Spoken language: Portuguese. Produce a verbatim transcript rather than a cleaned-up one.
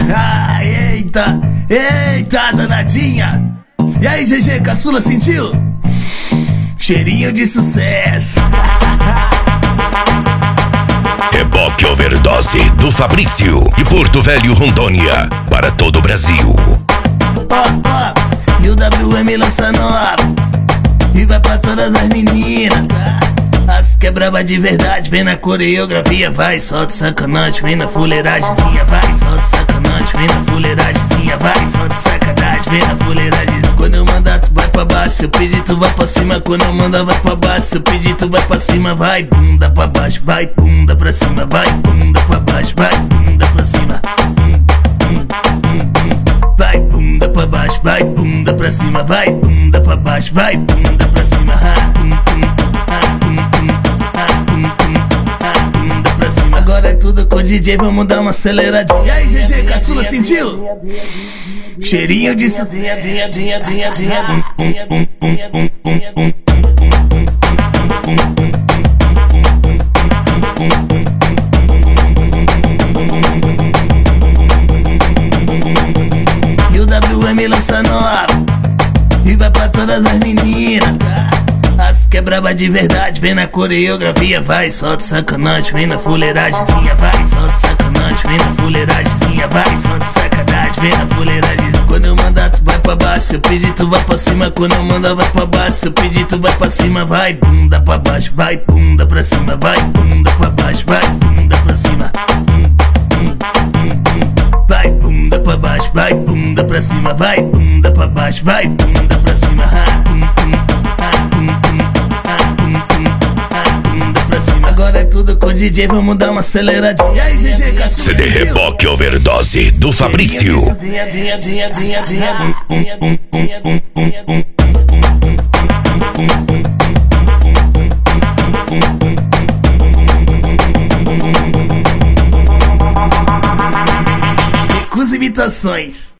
Ah, eita, eita, danadinha. E aí, G G, caçula, sentiu? Cheirinho de sucesso. Reboque Overdose do Fabrício, de Porto Velho, Rondônia, para todo o Brasil. Ó, ó, e o W M lança nova e vai pra todas as meninas, tá? As que é braba de verdade, vem na coreografia, vai, solta sacanagem, vem na fuleiragemzinha, vai, solta sacanagem, vem na fuleiragemzinha, vai, solta sacanagem, vem na fuleiragem. Quando eu mandar tu vai pra baixo, se eu pedir tu vai pra cima, quando eu mandar vai pra baixo, se eu pedir tu vai pra cima, vai, bunda pra baixo, vai, bunda pra cima, vai, bunda pra baixo, vai, bunda pra cima. Vai, bunda pra baixo, vai, bunda pra cima, vai, bunda pra baixo, vai, bunda pra cima. Bunda pra cima. Agora é tudo com o D J, vamos dar uma aceleradinha. E aí, G G, caçula, sentiu? Cheirinho de sucesso. E o W M lança nova e vai pra todas as meninas, tá? As que é braba de verdade, vem na coreografia, vai, solta sacanagem, vem na fuleiragemzinha, vai, solta sacanagem, vem na fuleiragemzinha, vai, solta sacanagem, vem na fuleiragem. Quando eu mandar tu vai pra baixo, se eu pedir tu vai pra cima, quando eu mandar vai pra baixo, se eu pedir tu vai pra cima, vai, bunda pra baixo, vai, bunda pra cima, vai, bunda pra baixo, vai, bunda pra cima. Vai, bunda pra baixo, vai, bunda pra cima, vai, bunda pra baixo, vai, bunda pra cima. Bunda pra cima. Agora é tudo com o D J, vamos dar uma aceleradinha. E aí, G G, caçula, C D Reboque Overdose do Fabrício. Recusa imitações.